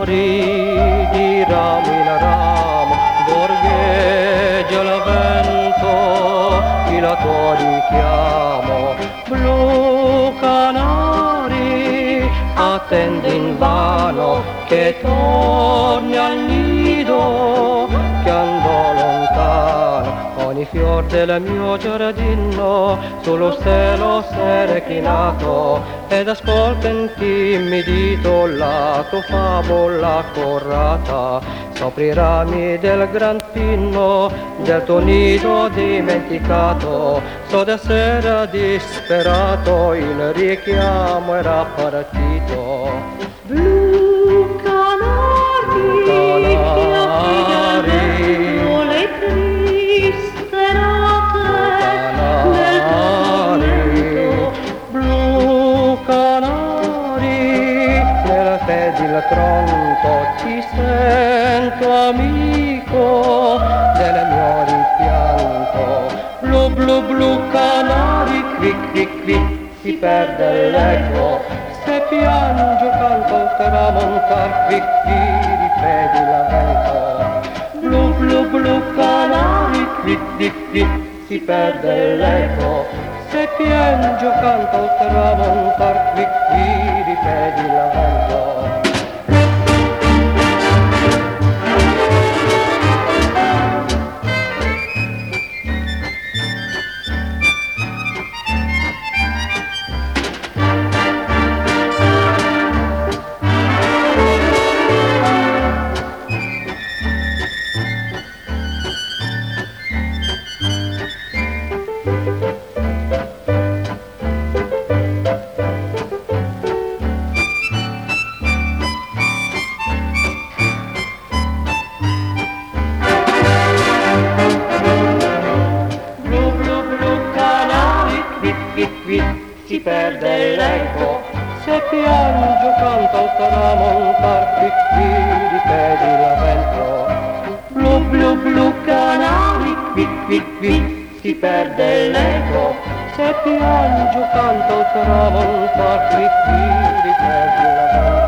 canari di ramo in ramo, borgheggia il vento, chi la tua richiamo. Blu canari, attende invano che torni al nido, che andò lontano. Ogni fior del mio giardino sullo stelo s'è reclinato, ed ascolta intimidito la tua favola corrata. Sopra i rami del gran pino del tuo nido dimenticato, so da sera disperato, in richiamo era partito. Blu canari, le triste note del tuo nido. Blu canari, nel fedil tronco ti sento amico del mio rimpianto. Blu blu blu canari, quic quic quic, si perde l'eco, se piango canto al tramontar, quic quic, ripeti la vento. Blu blu blu canari, quic quic quic, si perde l'eco, se piango canto al tramontar, quic quic, ripeti la vento. Si perde l'eco, se piango canto al tramontar, quic quic, ripeti la vento. Blu blu blu canari, quic quic quic, si perde l'eco, se piango canto al tramontar, quic quic, ripeti la vento.